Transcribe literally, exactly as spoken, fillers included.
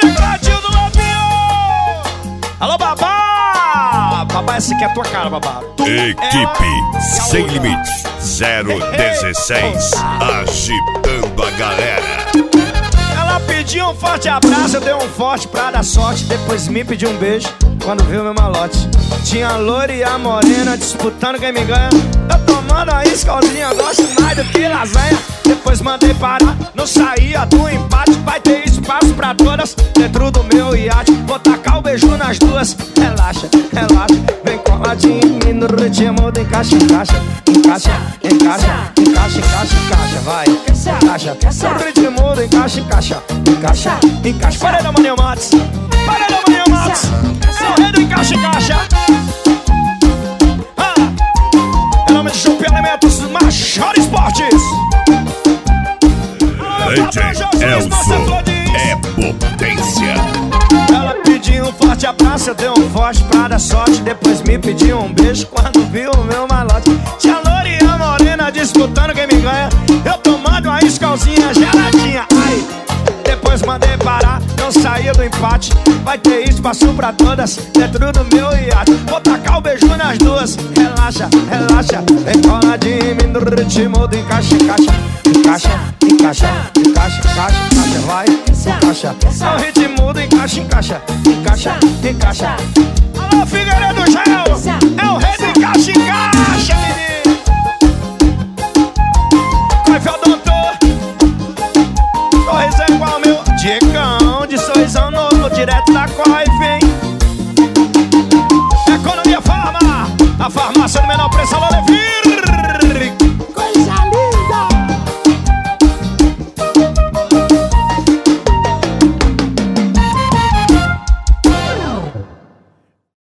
tecladinho do Lobinho. Alô, babá. Babá, essa aqui é a tua cara, babá. Tu Equipe é Sem Limites zero dezesseis, agitando a galera. Ela pediu um forte abraço, eu dei um forte pra dar sorte. Depois me pediu um beijo quando viu meu malote. Tinha a loira e a morena disputando quem me ganha. Eu tomando a escolinha, gosto mais do que lasanha. Depois mandei parar, não saía do empate. Vai ter espaço pra todas dentro do meu iate. Vou tacar o beijo nas duas. Relaxa, relaxa, vem coladinho em mim no ritmo do encaixa, encaixa. Encaixa, encaixa, encaixa, encaixa, encaixa, vai. Encaixa, no ritmo do encaixa, encaixa. Encaixa, encaixa. Paredão Maninho Matos, paredão Maninho Matos. É o rei do encaixa, encaixa. Ah, é nome de Chupi Alimentos, Machado Esportes. D J Elson é potência. Ela pediu um forte abraço, eu dei um forte pra dar sorte. Depois me pediu um beijo quando viu o meu malote. Tinha loira e a morena disputando quem me ganha. Eu tomando uma escalzinha geladinha. Ai, depois mandei parar, não saía do empate. Vai ter espaço pra todas dentro do meu iate. Vou tacar o beijo nas duas. Relaxa, relaxa, vem coladinho em mim no ritmo do encaixa, encaixa. Encaixa, encaixa, encaixa, encaixa, encaixa, vai. Encaixa, é o ritmo do encaixa, encaixa. Encaixa, encaixa. Alô, Figueiredo Gel, é o rei do encaixa, encaixa, menino. Coifel doutor, sorriso é igual meu. Diegão de sorrisão novo, direto da Coifel.